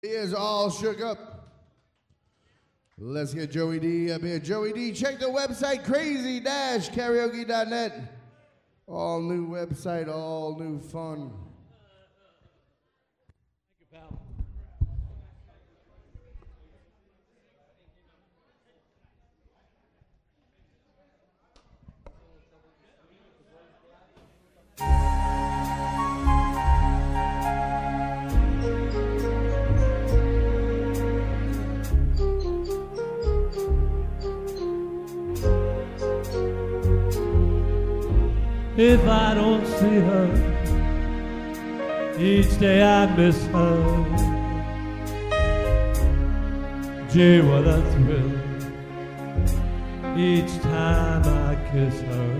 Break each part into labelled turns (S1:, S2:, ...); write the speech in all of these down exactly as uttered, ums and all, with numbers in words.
S1: He is all shook up. Let's get Joey D up here. Joey D, check the website crazy dash karaoke dot net. All new website, all new fun.
S2: Thank you, pal. If I don't see her, each day I miss her. Gee, what a thrill each time I kiss her.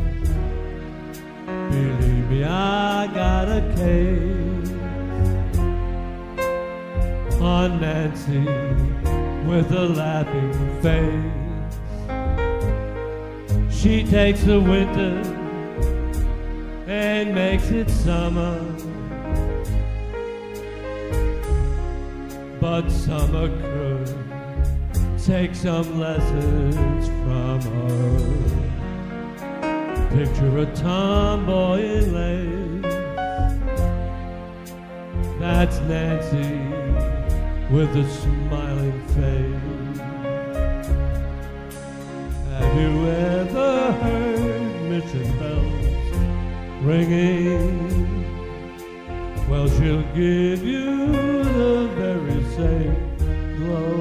S2: Believe me, I got a case on Nancy with a laughing face. She takes the winter and makes it summer, but summer could take some lessons from her. Picture a tomboy in lace, that's Nancy with a smiling face. Have you ever heard mission bells ringing? Well, she'll give you the very same glow.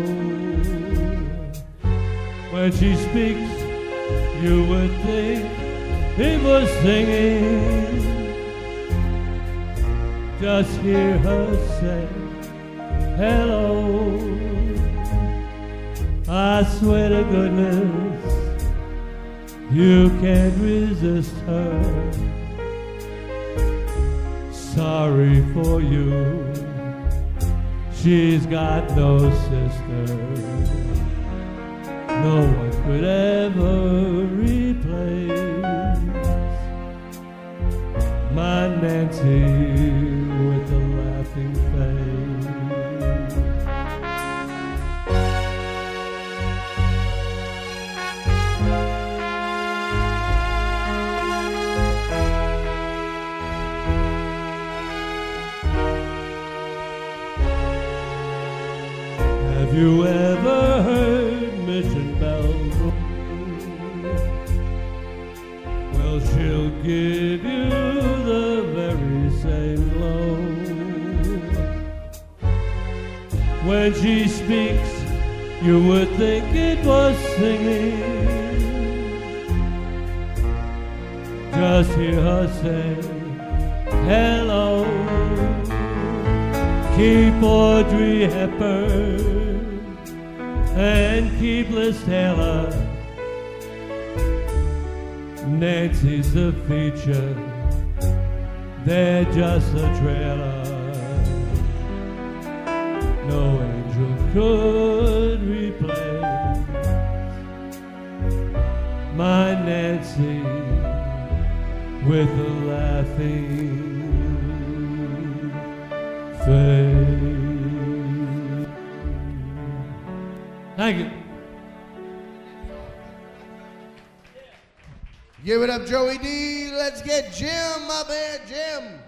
S2: When she speaks, you would think he was singing. Just hear her say hello. I swear to goodness, you can't resist her. Sorry for you, she's got no sister. No one could ever replace my Nancy with a laughing face. Have you ever heard mission bells? Well, she'll give you the very same glow. When she speaks, you would think it was singing. Just hear her say hello. Keep Audrey Hepburn and keep Liz Taylor. Nancy's the feature, they're just a trailer. No angel could replace my Nancy with a laughing face. Thank you.
S1: Give it up, Joey D. Let's get Jim up here, Jim.